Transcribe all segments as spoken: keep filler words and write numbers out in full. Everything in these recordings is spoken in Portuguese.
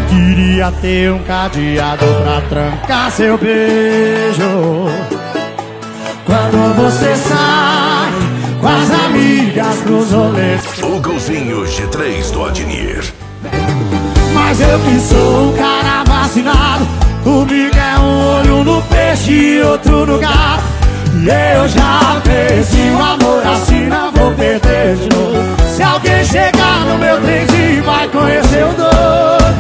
Queria ter um cadeado pra trancar seu beijo. Quando você sai com as amigas pros rolês. Fogãozinho G três do Adnir. Mas eu que sou um cara vacinado, comigo é um olho no peixe e outro no gato. E eu já perdi o amor, assim não vou perder de novo. Se alguém chegar no meu trenzinho vai conhecer o doido.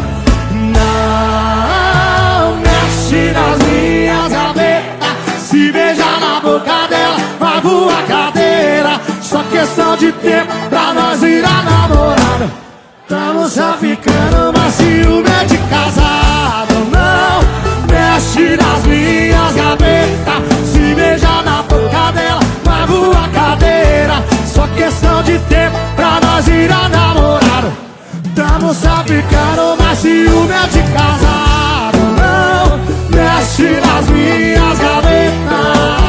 Não mexe nas minhas gavetas, se beijar na boca dela vai voar cadeira. Só questão de tempo pra nós virar namorado. Tamo só ficando, mas ciúme é de casado. Não mexe nas minhas gavetas, se beijar na boca dela vai voar cadeira. Só questão de tempo pra nós virar namorado. Tamo só ficando, mas ciúme é de casado. Não mexe nas minhas gavetas.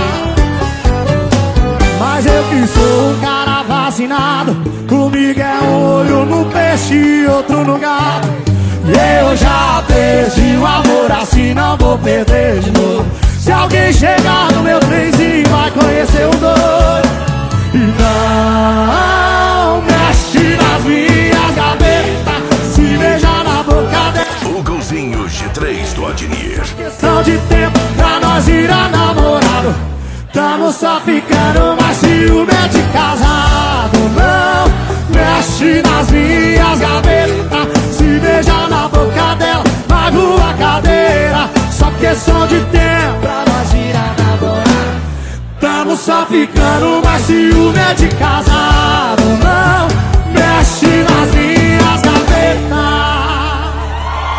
Mas eu que sou um cara vacinado, comigo é um olho no peixe e outro no gato. E eu já perdi o amor, assim não vou perder de novo. Se alguém chegar no meu trenzinho vai conhecer o doido. E não mexe nas minhas gavetas, se beijar na boca dela. Fogãozinho G três do Adnir. Questão de tempo pra nós virar namorado. Tamo só ficando, mas ciúme é de casado. Não mexe nas minhas gavetas, se beijar na boca dela vai voar cadeira. Só questão de tempo pra nós virar namorado. Tamo só ficando, mas ciúme é de casado.